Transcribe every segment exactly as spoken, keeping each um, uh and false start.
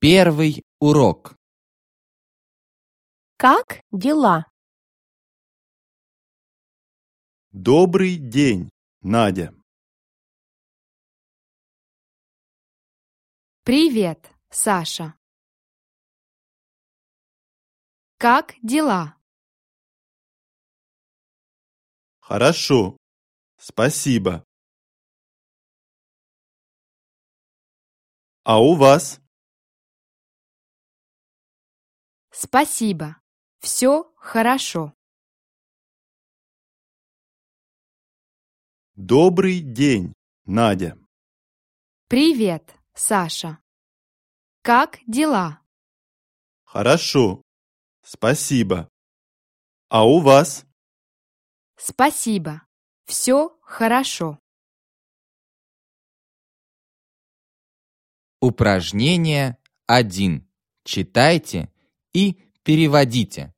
Первый урок. Как дела? Добрый день, Надя. Привет, Саша. Как дела? Хорошо, спасибо. А у вас? Спасибо. Все хорошо. Добрый день, Надя. Привет, Саша. Как дела? Хорошо, спасибо. А у вас? Спасибо. Все хорошо. Упражнение один. Читайте и переводите.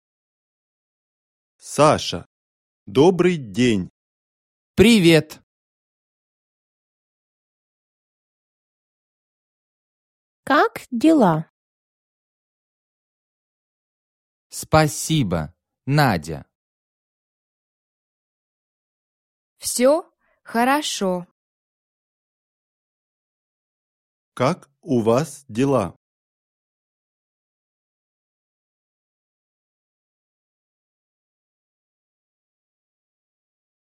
Саша, добрый день. Привет. Как дела? Спасибо, Надя. Все хорошо. Как у вас дела?